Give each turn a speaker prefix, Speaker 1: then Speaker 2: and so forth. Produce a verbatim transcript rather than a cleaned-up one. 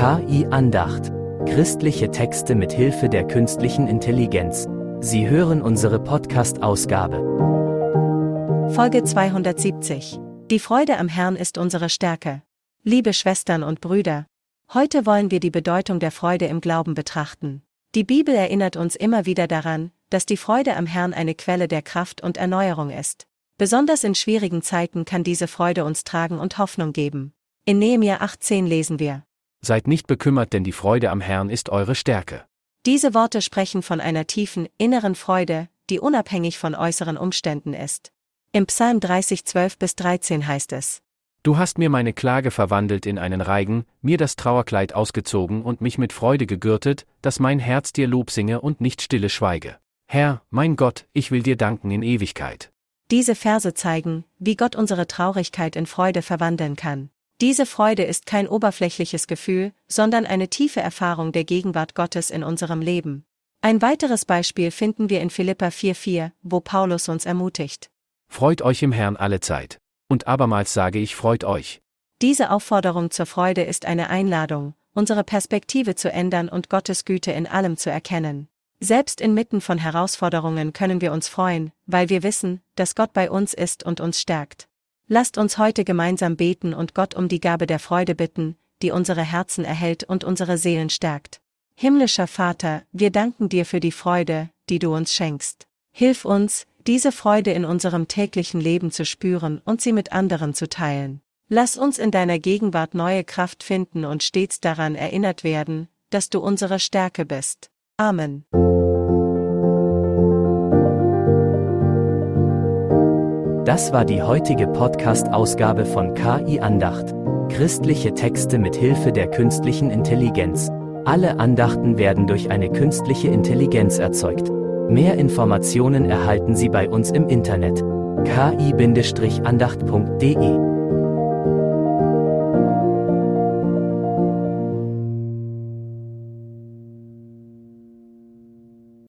Speaker 1: K I-Andacht. Christliche Texte mit Hilfe der künstlichen Intelligenz. Sie hören unsere Podcast-Ausgabe.
Speaker 2: Folge zweihundertsiebzig. Die Freude am Herrn ist unsere Stärke. Liebe Schwestern und Brüder, heute wollen wir die Bedeutung der Freude im Glauben betrachten. Die Bibel erinnert uns immer wieder daran, dass die Freude am Herrn eine Quelle der Kraft und Erneuerung ist. Besonders in schwierigen Zeiten kann diese Freude uns tragen und Hoffnung geben. In Nehemia achtzehn lesen wir:
Speaker 3: Seid nicht bekümmert, denn die Freude am Herrn ist eure Stärke.
Speaker 2: Diese Worte sprechen von einer tiefen, inneren Freude, die unabhängig von äußeren Umständen ist. Im Psalm dreißig, zwölf bis dreizehn heißt es:
Speaker 3: Du hast mir meine Klage verwandelt in einen Reigen, mir das Trauerkleid ausgezogen und mich mit Freude gegürtet, dass mein Herz dir Lob singe und nicht stille schweige. Herr, mein Gott, ich will dir danken in Ewigkeit.
Speaker 2: Diese Verse zeigen, wie Gott unsere Traurigkeit in Freude verwandeln kann. Diese Freude ist kein oberflächliches Gefühl, sondern eine tiefe Erfahrung der Gegenwart Gottes in unserem Leben. Ein weiteres Beispiel finden wir in Philipper vier, vier, wo Paulus uns ermutigt:
Speaker 3: Freut euch im Herrn allezeit. Und abermals sage ich, freut euch.
Speaker 2: Diese Aufforderung zur Freude ist eine Einladung, unsere Perspektive zu ändern und Gottes Güte in allem zu erkennen. Selbst inmitten von Herausforderungen können wir uns freuen, weil wir wissen, dass Gott bei uns ist und uns stärkt. Lasst uns heute gemeinsam beten und Gott um die Gabe der Freude bitten, die unsere Herzen erhält und unsere Seelen stärkt. Himmlischer Vater, wir danken dir für die Freude, die du uns schenkst. Hilf uns, diese Freude in unserem täglichen Leben zu spüren und sie mit anderen zu teilen. Lass uns in deiner Gegenwart neue Kraft finden und stets daran erinnert werden, dass du unsere Stärke bist. Amen.
Speaker 1: Das war die heutige Podcast-Ausgabe von K I-Andacht. Christliche Texte mit Hilfe der künstlichen Intelligenz. Alle Andachten werden durch eine künstliche Intelligenz erzeugt. Mehr Informationen erhalten Sie bei uns im Internet: k i Bindestrich andacht punkt de.